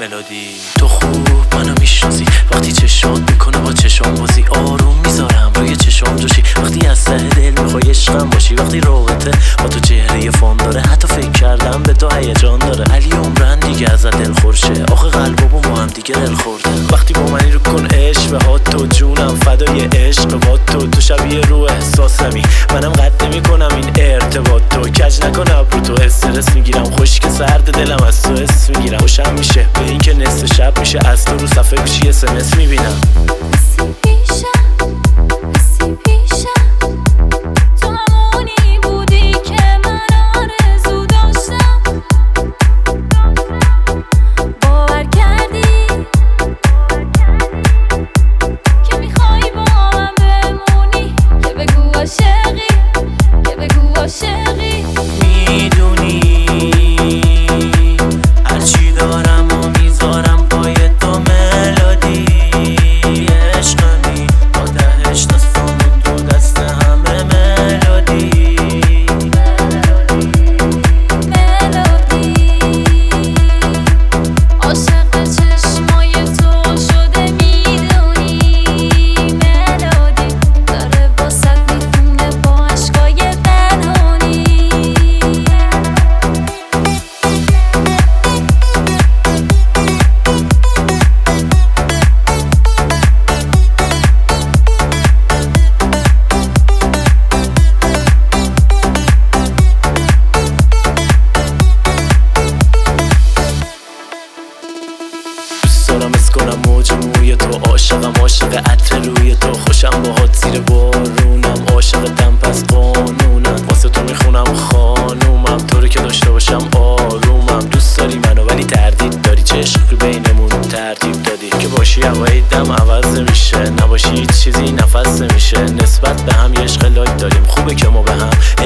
ملودی. تو خوب منو میشناسی وقتی چشات میکنه با چشام بازی، آروم میذارم روی چشام جوشی وقتی از ته دل میخوای عشقم باشی، وقتی رابطه با تو چهره فان داره، حتی فکر کردم به تو هیجان داره. علی عمرن دیگه ازت دلخور شه، آخه قلبمون با هم دیگه دل خورده. وقتی با منی رو کن عشق به هات تو، جونم فدای عشق با تو شبیه رو احساسمی، منم قد نمی‌کنم این ارتباط تو، کج نکن ابرو تو، استرس میگیرم خشک سرد دلم از تو اس میگیرم، خوشم میشه به این که نصف شب میشه از تو رو صفحه گوشی SMS میبینم. میدونی هرچی دارم و میذارم پای تو ملودی، عشقمی با دهش دستم تو دست همه ملودی. عاشق چشمای تو شده میدونی، ملودی داره واسه میخونه با عشقای دارم اس کنم موج موی تو، عاشق عطر روی تو، خوشم باهات زیر بارونم، عاشقتم پس قانونم، واسه تو میخونم خانومم، طوری که داشته باشم آرومم. دوست داری منو ولی تردید داری، چشق بینمون ترتیب دادی که باشی هوای دم عوض میشه، نباشی هیچ چیزی نفس نمیشه، نسبت به هم یه عشق لایک داریم، خوبه که ما به هم